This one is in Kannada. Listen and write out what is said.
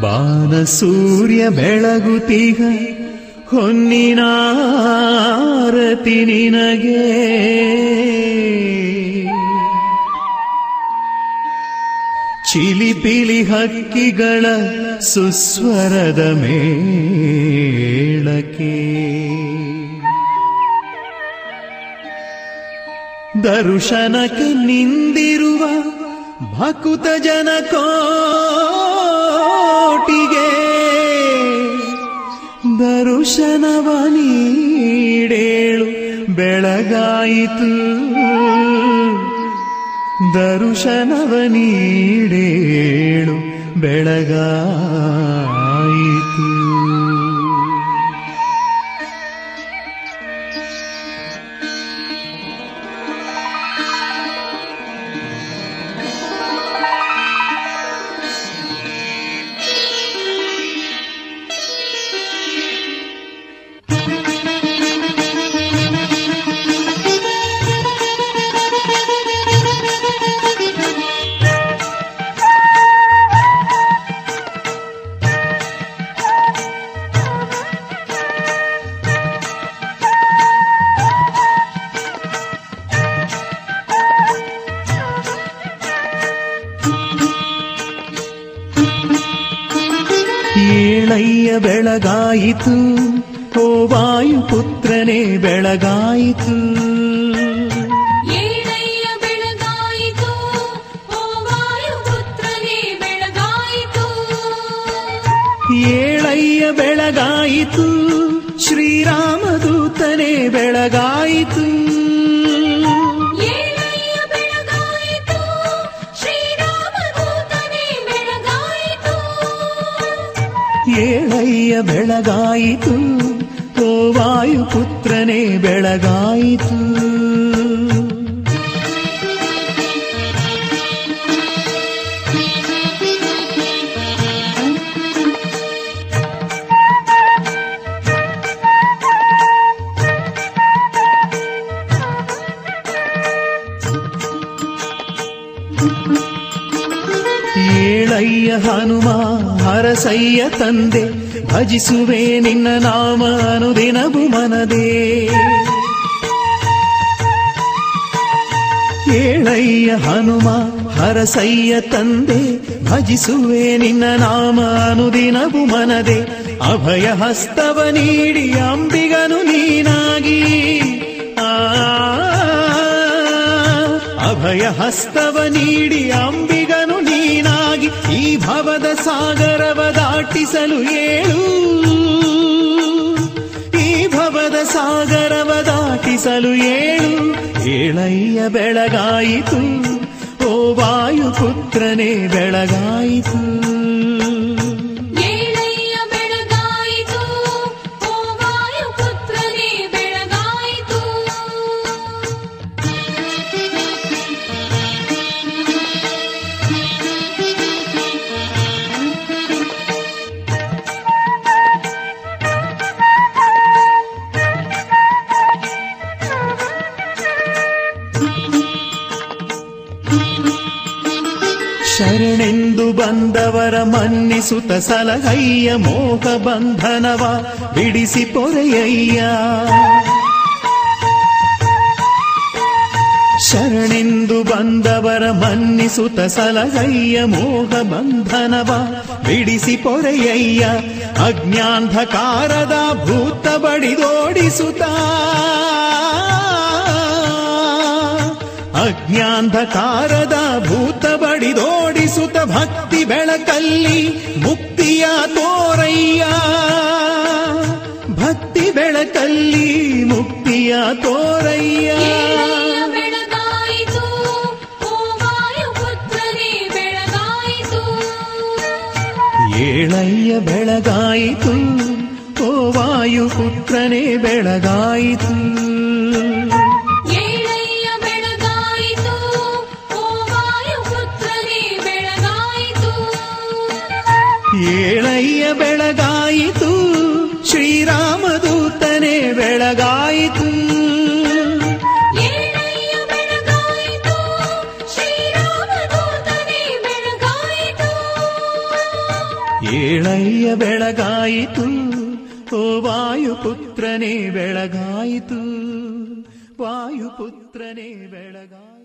ಬಾನ ಸೂರ್ಯ ಬೆಳಗುತ್ತೀಗ ಹೊನ್ನಿನಾರತಿ ನಿನಗೆ. ಚಿಲಿಪಿಲಿ ಹಕ್ಕಿಗಳ ಸುಸ್ವರದ ಮೇಳಕ್ಕೆ ದರ್ಶನಕ್ಕೆ ನಿಂದಿರುವ ಭಕುತ ಜನ ಕೋಟಿಗೆ ದರ್ಶನವ ನೀಡೇಳು ಬೆಳಗಾಯಿತು. ದರ್ಶನವ ನೀಡೇಳು ಬೆಳಗಾಯಿತು. ಏಳಯ್ಯ ಬೆಳಗಾಯಿತು, ಓ ವಾಯುಪುತ್ರನೇ ಬೆಳಗಾಯಿತು. ಏಳಯ್ಯ ಬೆಳಗಾಯಿತು, ಓ ವಾಯುಪುತ್ರನೇ ಬೆಳಗಾಯಿತು. ಏಳಯ್ಯ ಬೆಳಗಾಯಿತು, ಶ್ರೀರಾಮದೂತನೇ ಬೆಳಗಾಯಿತು. ಏಳಯ್ಯ ಬೆಳಗಾಯಿತು, ಓ ವಾಯುಪುತ್ರನೇ ಬೆಳಗಾಯಿತು. ಏಳಯ್ಯ ಹನುಮ ಹರಸಯ್ಯ ತಂದೆ, ಭಜಿಸುವೆ ನಿನ್ನ ನಾಮ ಅನುದಿನವು ಮನದೇ. ಏಳಯ್ಯ ಹನುಮ ಹರಸಯ್ಯ ತಂದೆ, ಭಜಿಸುವೆ ನಿನ್ನ ನಾಮ ಅನುದಿನವು ಮನದೇ. ಅಭಯ ಹಸ್ತವ ನೀಡಿ ಅಂಬಿಗನು ನೀನಾಗಿ, ಅಭಯ ಹಸ್ತವ ನೀಡಿ ಅಂಬಿಗನು ನೀನಾಗಿ, ಈ ಭವದ ಸಾಗರವ ದಾಟಿಸಲು ಏಳು, ಈ ಭವದ ಸಾಗರವ ದಾಟಿಸಲು ಏಳು. ಏಳಯ್ಯ ಬೆಳಗಾಯಿತು, ಓ ವಾಯುಪುತ್ರನೇ ಬೆಳಗಾಯಿತು. ಶರಣೆಂದು ಬಂದವರ ಮನ್ನಿಸುತ್ತ ಸಲಹಯ್ಯ, ಮೋಹ ಬಂಧನವ ಬಿಡಿಸಿ ಪೊರೆಯಯ್ಯ. ಶರಣೆಂದು ಬಂದವರ ಮನ್ನಿಸುತ್ತ ಸಲಹಯ್ಯ, ಮೋಹ ಬಂಧನವ ಬಿಡಿಸಿ ಪೊರೆಯಯ್ಯ. ಅಜ್ಞಾಂಧಕಾರದ ಭೂತ ಬಡಿದೋಡಿಸುತ್ತ, ಅಜ್ಞಾಂಧಕಾರದ ಭೂತ ಬಡಿದೋಡಿಸುತ್ತ, ಭಕ್ತಿ ಬೆಳಕಲ್ಲಿ ಮುಕ್ತಿಯ ತೋರಯ್ಯ. ಭಕ್ತಿ ಬೆಳಕಲ್ಲಿ ಮುಕ್ತಿಯ ತೋರಯ್ಯ. ಬೆಳಗಾಯಿತು, ಓ ವಾಯುಪುತ್ರನೇ ಬೆಳಗಾಯಿತು. ಏಳಯ್ಯ ಬೆಳಗಾಯಿತು, ಓ ವಾಯುಪುತ್ರನೇ ಬೆಳಗಾಯಿತು. ಏಳಯ್ಯ ಬೆಳಗಾಯಿತು, ಶ್ರೀರಾಮದೂತನೇ ಬೆಳಗಾಯಿತು. ಏಳಯ್ಯ ಬೆಳಗಾಯಿತು, ಶ್ರೀರಾಮದೂತನೇ ಬೆಳಗಾಯಿತು. ಏಳಯ್ಯ ಬೆಳಗಾಯಿತು ಓ ವಾಯುಪುತ್ರನೇ ಬೆಳಗಾಯಿತು ವಾಯುಪುತ್ರನೇ ಬೆಳಗಾಯಿತು.